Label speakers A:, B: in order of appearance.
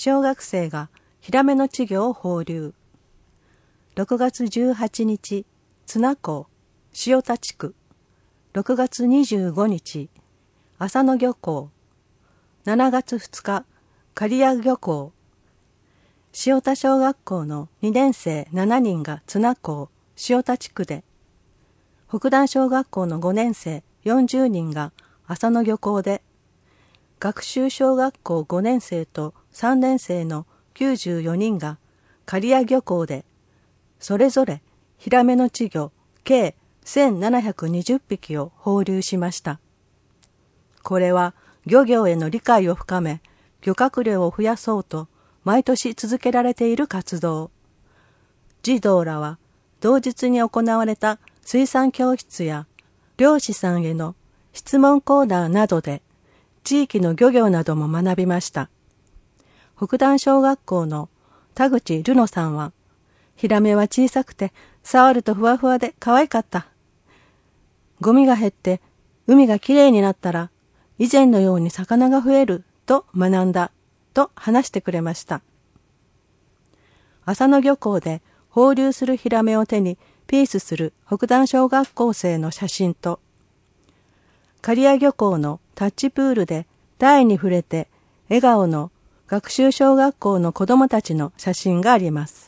A: 小学生がヒラメの稚魚を放流。6月18日、綱港、塩田地区。6月25日、浅野漁港。7月2日、刈谷漁港。塩田小学校の2年生7人が綱港、塩田地区で、北段小学校の5年生40人が浅野漁港で、学習小学校5年生と3年生の94人が刈谷漁港で、それぞれヒラメの稚魚計1720匹を放流しました。これは漁業への理解を深め、漁獲量を増やそうと毎年続けられている活動。児童らは同日に行われた水産教室や漁師さんへの質問コーナーなどで地域の漁業なども学びました。北段小学校の田口瑠乃さんは、ヒラメは小さくて触るとふわふわで可愛かった。ゴミが減って海がきれいになったら以前のように魚が増えると学んだと話してくれました。浅野漁港で放流するヒラメを手にピースする北段小学校生の写真と、刈谷漁港のタッチプールで台に触れて笑顔の学習小学校の子どもたちの写真があります。